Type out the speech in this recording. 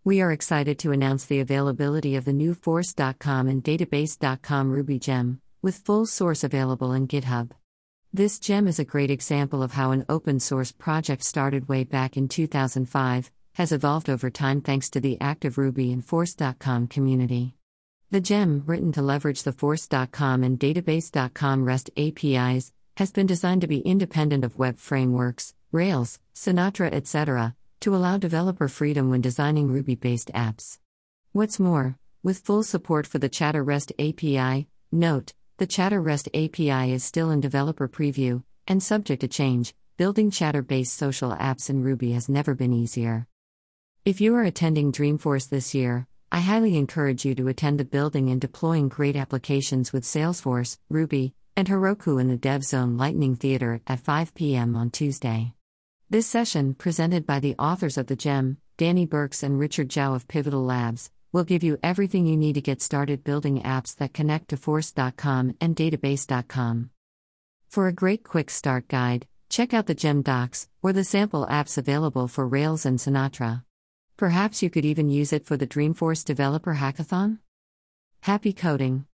We are excited to announce the availability of the new Force.com and Database.com Ruby gem, with full source available in GitHub. This gem is a great example of how an open source project started way back in 2005, has evolved over time thanks to the active Ruby and Force.com community. The gem, written to leverage the Force.com and Database.com REST APIs, has been designed to be independent of web frameworks, Rails, Sinatra, etc., to allow developer freedom when designing Ruby-based apps. What's more, with full support for the Chatter REST API, note, the Chatter REST API is still in developer preview, and subject to change, building Chatter-based social apps in Ruby has never been easier. If you are attending Dreamforce this year, I highly encourage you to attend the Building and Deploying Great Applications with Salesforce, Ruby, and Heroku in the DevZone Lightning Theater at 5 p.m. on Tuesday. This session, presented by the authors of the gem, Danny Burks and Richard Zhao of Pivotal Labs, will give you everything you need to get started building apps that connect to Force.com and Database.com. For a great quick start guide, check out the gem docs, or the sample apps available for Rails and Sinatra. Perhaps you could even use it for the Dreamforce Developer Hackathon? Happy coding!